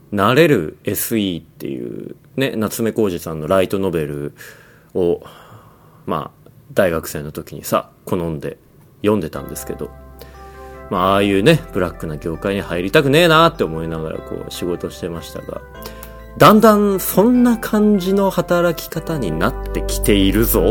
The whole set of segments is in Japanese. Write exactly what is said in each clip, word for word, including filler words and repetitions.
なれる エスイー っていうね、夏目浩二さんのライトノベルをまあ大学生の時にさ好んで読んでたんですけど、まあああいうねブラックな業界に入りたくねえなって思いながらこう仕事してましたが、だんだんそんな感じの働き方になってきているぞ。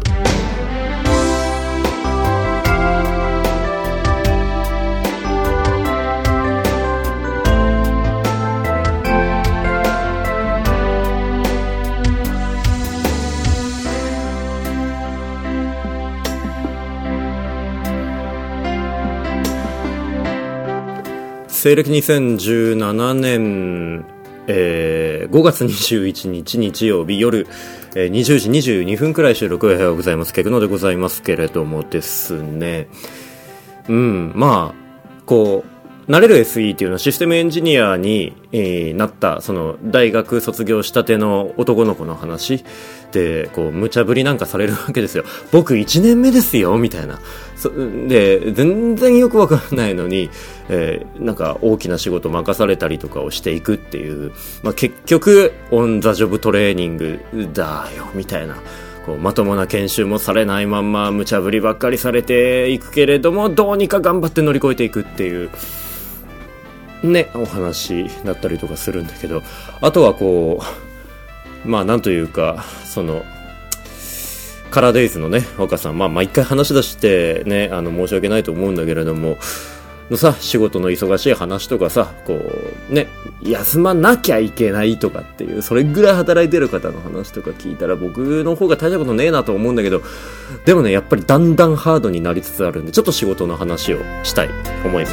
西暦にせんじゅうななねん、えー、ごがつにじゅういちにち日曜日夜、えー、にじゅうじにじゅうにふんくらい収録おはようございますケクノでございますけれどもですね、うんまあこうなれる エスイー っていうのはシステムエンジニアに、えー、なったその大学卒業したての男の子の話で、こう無茶ぶりなんかされるわけですよ。僕いちねんめですよみたいな。そで全然よくわからないのに、えー、なんか大きな仕事任されたりとかをしていくっていう、まあ、結局オンザジョブトレーニングだよみたいな。こうまともな研修もされないまんま無茶ぶりばっかりされていくけれども、どうにか頑張って乗り越えていくっていうねお話だったりとかするんだけど、あとはこうまあなんというかそのカラーデイズのね若さん、まあ毎回話し出してねあの申し訳ないと思うんだけれどものさ、仕事の忙しい話とかさ、こうね休まなきゃいけないとかっていう、それぐらい働いてる方の話とか聞いたら僕の方が大したことねえなと思うんだけど、でもねやっぱりだんだんハードになりつつあるんで、ちょっと仕事の話をしたいと思います。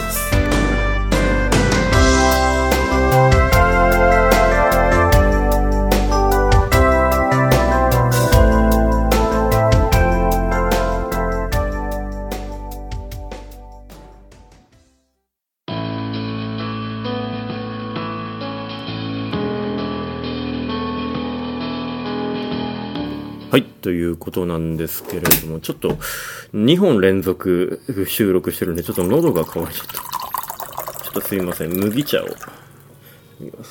はい、ということなんですけれども、ちょっとにほん連続収録してるんで、ちょっと喉が渇いちゃった。ちょっとすいません、麦茶を見ます。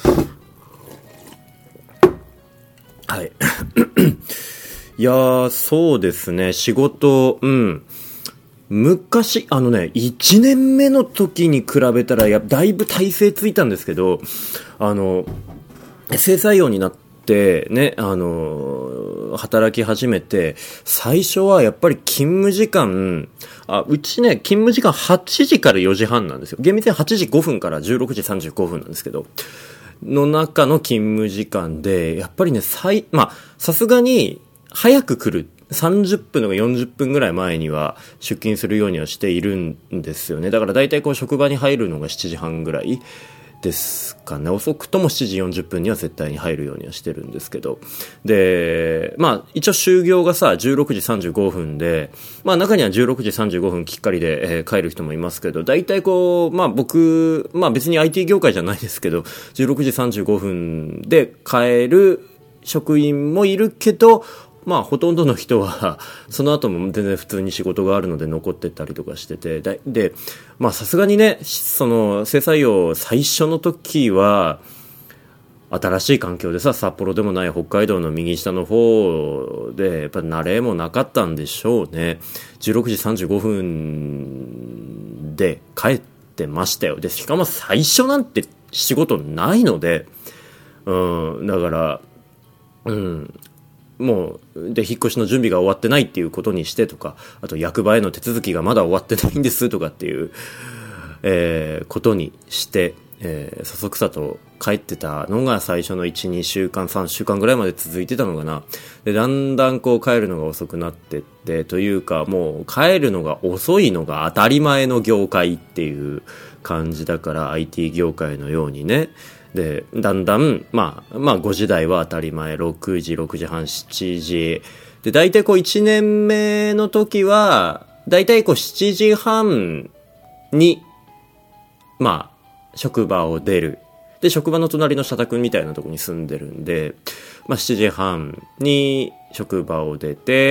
はい。いやー、そうですね、仕事、うん。昔、あのね、いちねんめの時に比べたら、やだいぶ体勢ついたんですけど、あの、正採用になって、でね、あの働き始めて最初はやっぱり勤務時間あうちね勤務時間はちじからよじはんなんですよ。厳密にはちじごふんからじゅうろくじさんじゅうごふんなんですけどの中の勤務時間でやっぱりね最まあさすがに早く来るさんじゅっぷんとかよんじゅっぷんぐらい前には出勤するようにはしているんですよね。だからだいたいこう職場に入るのがしちじはんぐらいですかね。遅くともしちじよんじゅっぷんには絶対に入るようにはしてるんですけど、でまあ一応就業がさじゅうろくじさんじゅうごふんで、まあ中にはじゅうろくじさんじゅうごふんきっかりで、えー、帰る人もいますけど、大体こうまあ僕まあ別に アイティー 業界じゃないですけどじゅうろくじさんじゅうごふんで帰る職員もいるけど、まあほとんどの人はその後も全然普通に仕事があるので残ってったりとかしてて、でまあさすがにねその正採用最初の時は新しい環境でさ、札幌でもない北海道の右下の方でやっぱり慣れもなかったんでしょうね。じゅうろくじさんじゅうごふんで帰ってましたよ。でしかも最初なんて仕事ないので、うんだからうんもうで引っ越しの準備が終わってないっていうことにしてとか、あと役場への手続きがまだ終わってないんですとかっていう、えー、ことにして、えー、そそくさと帰ってたのが最初のいち、にしゅうかんさんしゅうかんぐらいまで続いてたのかな。でだんだんこう帰るのが遅くなってってというか、もう帰るのが遅いのが当たり前の業界っていう感じだから、 アイティー 業界のようにね。でだんだん、まあ、まあごじ台は当たり前、ろくじろくじはんしちじで、大体こういちねんめの時は大体こうしちじはんにまあ職場を出る。で職場の隣の社宅みたいなところに住んでるんで、まあしちじはんに職場を出て、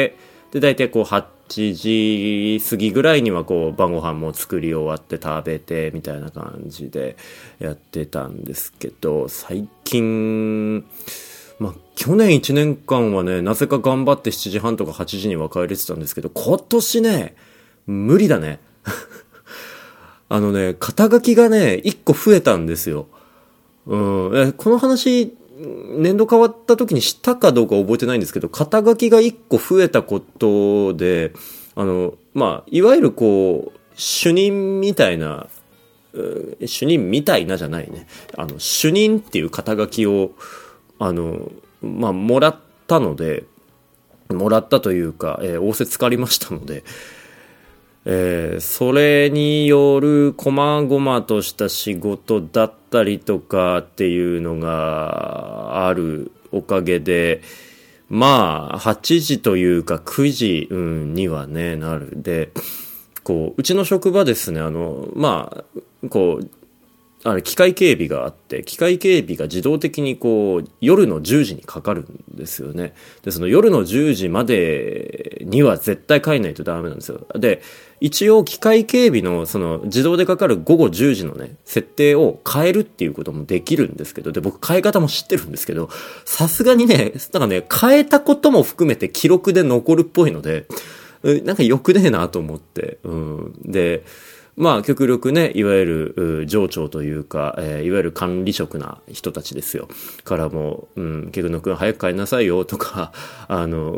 で大体こうはちじ過ぎぐらいにはこう晩ご飯も作り終わって食べてみたいな感じでやってたんですけど、最近まあ去年いちねんかんはねなぜか頑張ってしちじはんとかはちじには帰れてたんですけど、今年ね無理だねあのね肩書きがねいっこ増えたんですよ。うん、えこの話年度変わった時にしたかどうか覚えてないんですけど、肩書きがいっこ増えたことで、あのまあいわゆるこう主任みたいな、主任みたいなじゃないね、あの主任っていう肩書きをあのまあもらったので、もらったというか、えー、仰せつかりましたので、えー、それによる細々とした仕事だったりとかっていうのがあるおかげで、まあはちじというかくじ、うん、にはねなるで、こううちの職場ですね、あのまあこうあれ機械警備があって、機械警備が自動的にこう夜のじゅうじにかかるんですよね。でその夜のじゅうじまでには絶対帰んないとダメなんですよ。で一応機械警備のその自動でかかる午後じゅうじのね設定を変えるっていうこともできるんですけど、で僕変え方も知ってるんですけど、さすがにねなんかね変えたことも含めて記録で残るっぽいので、なんか良くねえなと思って、うん、でまあ極力ねいわゆる上長というか、えー、いわゆる管理職な人たちですよからも、うん、ケグノ君早く帰りなさいよとか、あの、うん、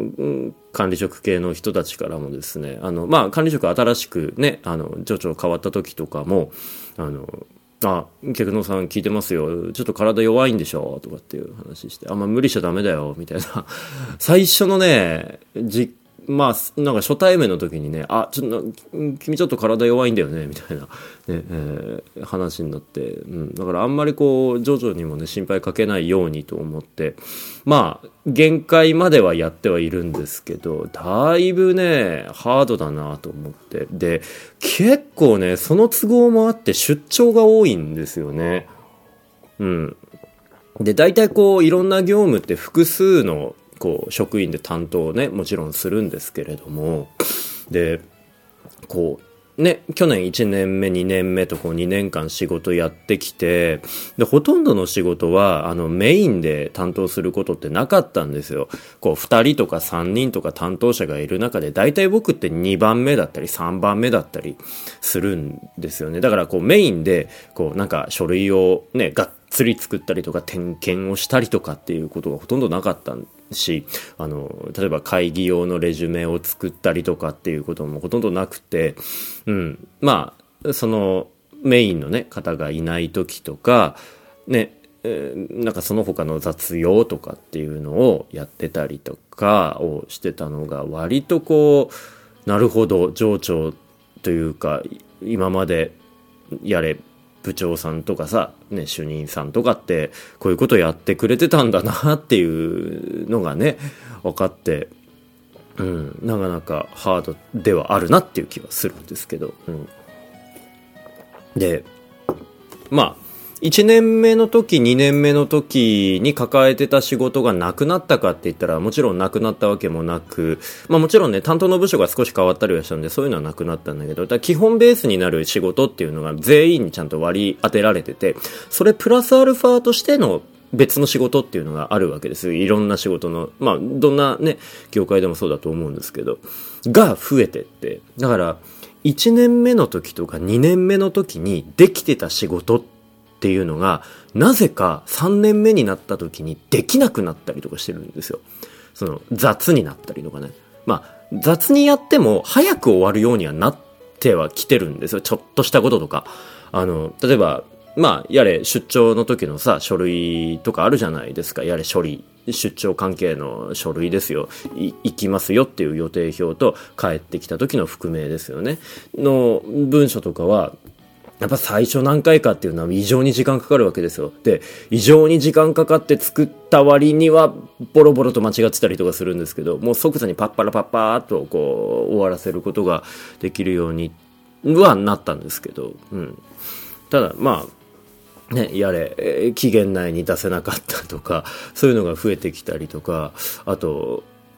管理職系の人たちからもですね、あのまあ管理職新しくねあの上長変わった時とかも、あのあ、ケグノさん聞いてますよ、ちょっと体弱いんでしょとかっていう話して、あんま無理しちゃダメだよみたいな最初のね実まあなんか初対面の時にね、あちょっと君ちょっと体弱いんだよねみたいな、ねえー、話になって、うん、だからあんまりこう徐々にもね心配かけないようにと思って、まあ限界まではやってはいるんですけど、だいぶねハードだなと思って、で結構ねその都合もあって出張が多いんですよね。うんで大体こういろんな業務って複数のこう職員で担当をねもちろんするんですけれども、でこうね去年いちねんめにねんめとこうにねんかん仕事やってきて、でほとんどの仕事はあのメインで担当することってなかったんですよ。こうふたりとかさんにんとか担当者がいる中で大体僕ってにばんめだったりさんばんめだったりするんですよね。だからこうメインでこうなんか書類をねがっつり作ったりとか点検をしたりとかっていうことがほとんどなかったんし、あの例えば会議用のレジュメを作ったりとかっていうこともほとんどなくて、うん、まあそのメインのね方がいない時とかね、えー、なんかその他の雑用とかっていうのをやってたりとかをしてたのが、割とこうなるほど上長というか今までやれ部長さんとかさ、ね、主任さんとかってこういうことやってくれてたんだなっていうのがね分かって、うん、なかなかハードではあるなっていう気はするんですけど、うん、でまあいちねんめの時にねんめの時に抱えてた仕事がなくなったかって言ったらもちろんなくなったわけもなく、まあもちろんね担当の部署が少し変わったりはしたんでそういうのはなくなったんだけど、だ基本ベースになる仕事っていうのが全員にちゃんと割り当てられてて、それプラスアルファとしての別の仕事っていうのがあるわけですよ。いろんな仕事のまあどんなね業界でもそうだと思うんですけどが増えてって、だからいちねんめの時とかにねんめの時にできてた仕事ってっていうのがなぜかさんねんめになった時にできなくなったりとかしてるんですよ。その雑になったりとかね。まあ雑にやっても早く終わるようにはなってはきてるんですよ。ちょっとしたこととか。あの、例えば、まあやれ出張の時のさ、書類とかあるじゃないですか。やれ処理。出張関係の書類ですよ。い行きますよっていう予定表と帰ってきた時の覆名ですよね。の文書とかはやっぱ最初何回かっていうのは異常に時間かかるわけですよ。で、異常に時間かかって作った割にはボロボロと間違ってたりとかするんですけど、もう即座にパッパラパッパーっとこう終わらせることができるようにはなったんですけど、うん。ただまあね、やれ期限内に出せなかったとかそういうのが増えてきたりとか、あと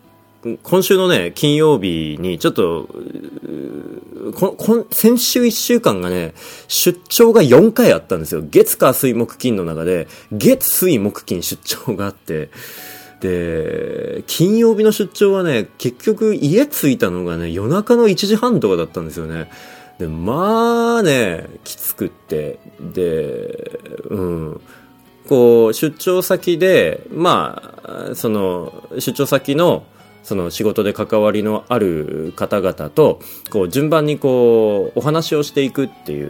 今週のね、金曜日にちょっと、ここ先週いっしゅうかんがね、出張がよんかいあったんですよ。月火水木金の中で、月水木金出張があって、で、金曜日の出張はね、結局家着いたのがね、夜中のいちじはんとかだったんですよね。で、まあね、きつくって、で、うん。こう、出張先で、まあ、その、出張先の、その仕事で関わりのある方々と、こう、順番にこう、お話をしていくっていう、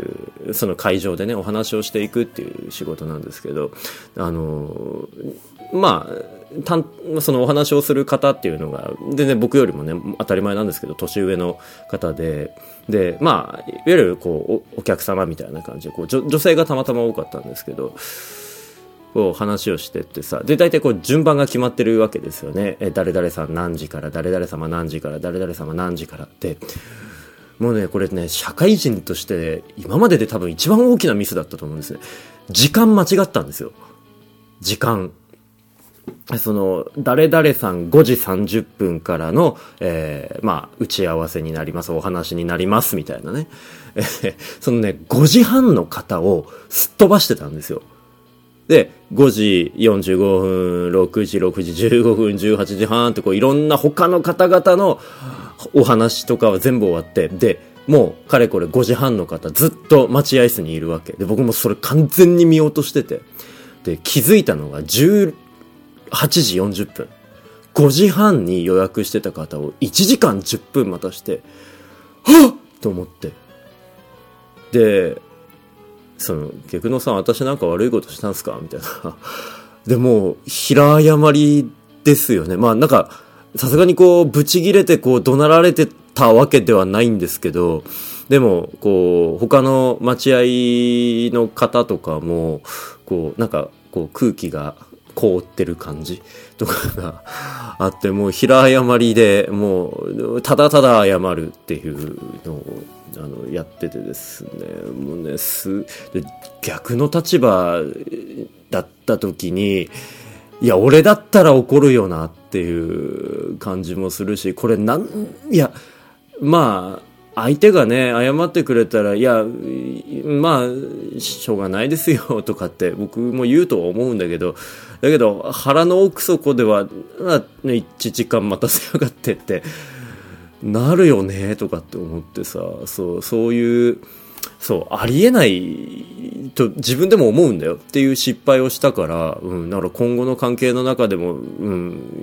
その会場でね、お話をしていくっていう仕事なんですけど、あの、まあ、たんそのお話をする方っていうのが、全然僕よりもね、当たり前なんですけど、年上の方で、で、まあ、いわゆるこう、お、お客様みたいな感じで、こう、女、女性がたまたま多かったんですけど、こう話をしてってさ、で、大体こう順番が決まってるわけですよね。え、誰々さん何時から、誰々様何時から、誰々様何時からって、もうね、これね、社会人として今までで多分一番大きなミスだったと思うんですね。時間間違ったんですよ。時間。その、誰々さんごじさんじゅっぷんからの、えー、まあ、打ち合わせになります、お話になります、みたいなね。えー、そのね、ごじはんの方をすっ飛ばしてたんですよ。で、ごじよんじゅうごふん、ろくじ、ろくじじゅうごふん、じゅうはちじはんってこういろんな他の方々のお話とかは全部終わって、で、もうかれこれごじはんの方ずっと待合室にいるわけ。で、僕もそれ完全に見落としてて。で、気づいたのがじゅうはちじよんじゅっぷん。ごじはんに予約してた方をいちじかんじゅっぷん待たして、はっと思って。で、その、逆野さん、私なんか悪いことしたんすかみたいな。でも、平謝りですよね。まあなんか、さすがにこう、ブチ切れてこう、怒鳴られてたわけではないんですけど、でも、こう、他の待合の方とかも、こう、なんか、こう、空気が凍ってる感じとかがあって、もう平謝りで、もう、ただただ謝るっていうのを、あのやっててですね、もうね、す逆の立場だった時に、いや俺だったら怒るよなっていう感じもするし、これなんいやまあ相手がね謝ってくれたら、いやまあしょうがないですよとかって僕も言うとは思うんだけど、だけど腹の奥底では、まあね、いちじかん待たせやがってってなるよねとかって思ってさ、そうそういうそうありえないと自分でも思うんだよっていう失敗をしたから、うん、だから今後の関係の中でも、うん、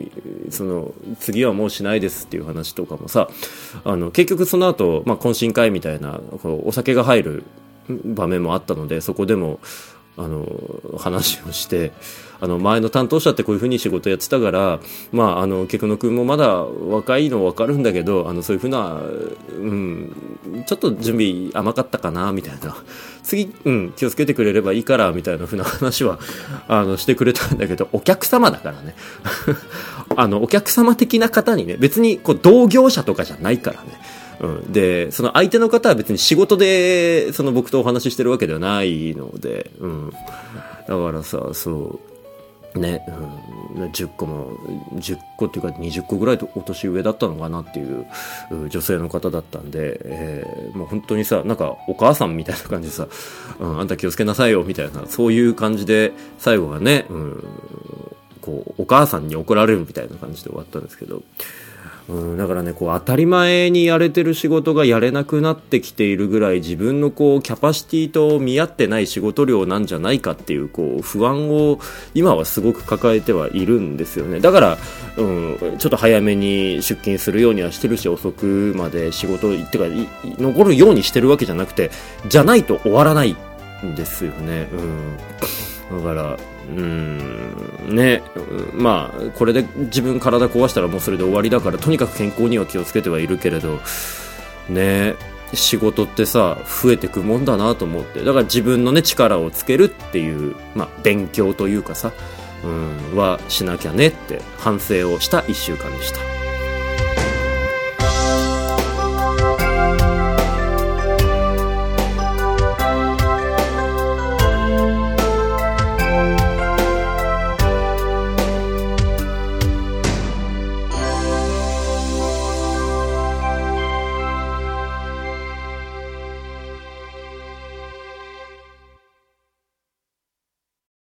その次はもうしないですっていう話とかもさ、あの結局その後、まあ懇親会みたいなこうお酒が入る場面もあったので、そこでもあの話をして、あの前の担当者ってこういう風に仕事やってたから、まああの菊野くんもまだ若いの分かるんだけど、あのそういう風な、うん、ちょっと準備甘かったかなみたいな、次、うん、気をつけてくれればいいからみたいな風な話はあのしてくれたんだけど、お客様だからねあのお客様的な方にね、別にこう同業者とかじゃないからね。うん、でその相手の方は別に仕事でその僕とお話ししてるわけではないので、うん、だからさ、そうね、うん、じゅっこもじゅっこっていうかにじゅっこぐらいとお年上だったのかなっていう女性の方だったんで、えー、もう本当にさ、なんかお母さんみたいな感じでさ、うん、あんた気をつけなさいよみたいな、そういう感じで最後はね、うん、こうお母さんに怒られるみたいな感じで終わったんですけど、うん、だからね、こう当たり前にやれてる仕事がやれなくなってきているぐらい、自分のこうキャパシティと見合ってない仕事量なんじゃないかっていうこう不安を今はすごく抱えてはいるんですよね。だから、うん、ちょっと早めに出勤するようにはしてるし、遅くまで仕事ってか残るようにしてるわけじゃなくて、じゃないと終わらないんですよね。うん、だからうんね、まあこれで自分体壊したらもうそれで終わりだから、とにかく健康には気をつけてはいるけれどね、仕事ってさ増えてくもんだなと思って、だから自分のね力をつけるっていう、まあ勉強というかさ、うんはしなきゃねって反省をした一週間でした。